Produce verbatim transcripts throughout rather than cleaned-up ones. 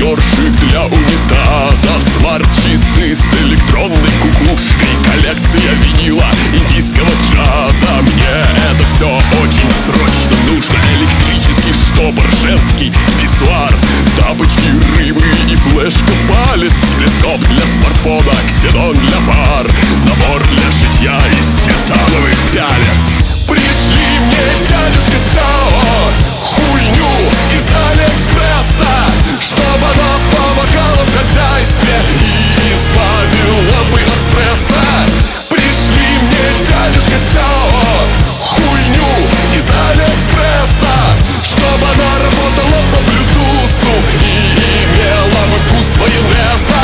ёршик для унитаза, смарт-часы с электронной кукушкой, коллекция винила индийского джаза. Мне это все очень срочно нужно. Электрический штопор, женский писсуар, тапочки, рыбы и флешка-палец, телескоп для смартфона, ксенон для фар, набор для шитья из титановых пялец. Пришли мне, дядюшка Сяо, хуйню из Алиэкспресса, чтобы она помогала в хозяйстве и избавила бы от стресса. Пришли мне, дядюшка Сяо, хуйню из Алиэкспресса, чтобы она работала по блютусу и имела бы вкус майонеза.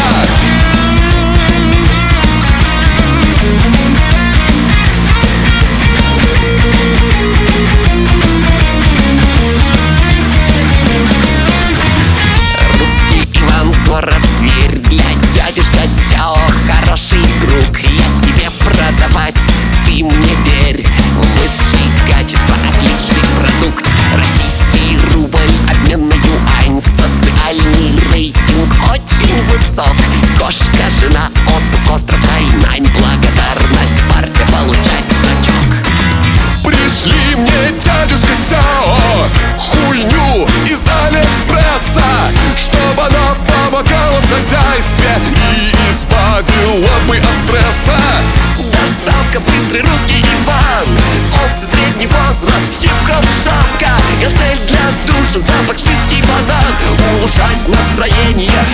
Город Тверь, для дядюшка Сяо хороший друг. Я тебе продавать, ты мне верь. Высшее качество, отличный продукт. Российский рубль, обмен на юань. Социальный рейтинг очень высок. Кошка, жена, отпуск, остров Хайнань. Благодарность, партия, получать значок. Пришли мне, дядюшка Сяо, хуйню из Алиэкспресса, чтобы она помогала в хозяйстве и избавила бы от стресса. Доставка, быстрый русский Иван, овцы средний возраст, хип-хоп, шапка, гантель для душа, запах жидкий банан. Улучшать настроение